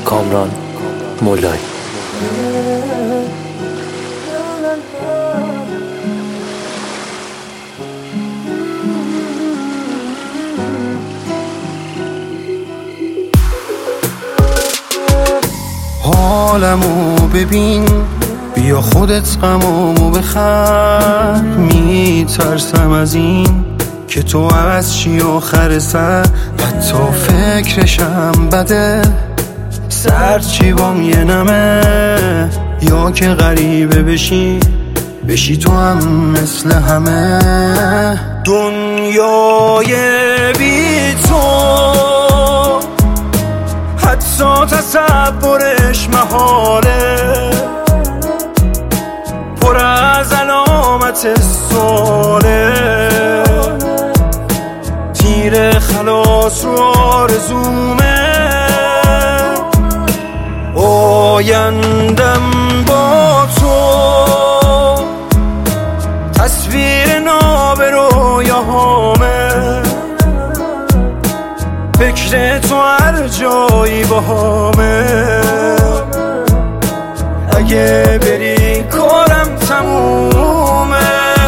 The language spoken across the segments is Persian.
کامران مولایی. حالمو ببین، بیا خودت غمامو بخر. میترسم از این که تو از چی آخر سر، حتی فکرشم بده. سرچی بام یه نمه، یا که غریبه بشی تو هم مثل همه. دنیای بی تو حتی تصورش محاله، پر از علامت سواله. تیر خلاص رو آرزومه، آیندم با تو. تصویر ناب رویاهامه، فکر تو هر جایی باهامه. اگه بری کارم تمومه.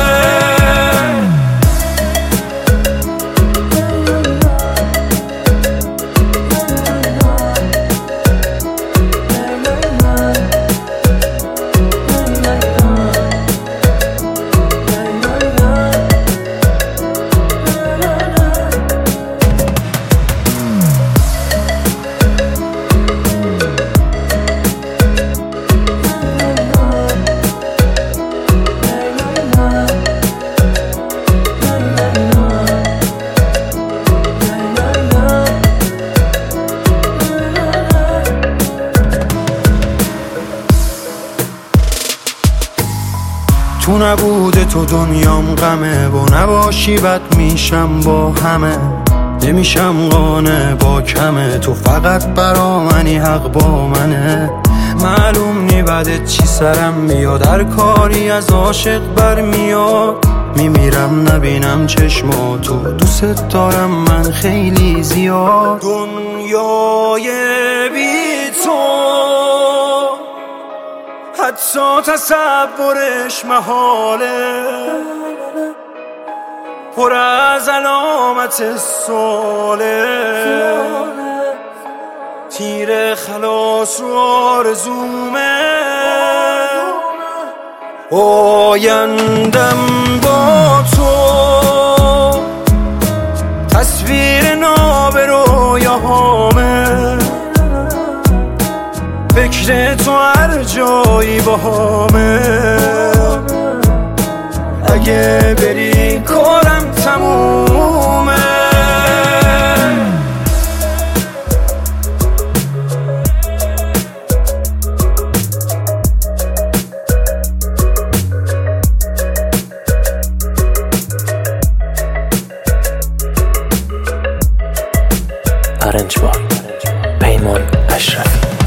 تو نبوده تو دنیام غمه، با نباشی بد میشم با همه. نمیشم قانع با کمه، تو فقط برا منی، حق با منه. معلوم نی بعدت چی سرم میاد، هر کاری از عاشق برمیاد. میمیرم نبینم چشماتو، دوست دارم من خیلی زیاد. دنیای بی تو حتی تصورش محاله، پر از علامت سواله. تیر خلاص رو آرزومه، آیندم با تو. تصویر ناب رویاهامه، فکر تو هر جایی باهامه. اگه بری کارم تمومه. ارنج با پیمان اشرفی.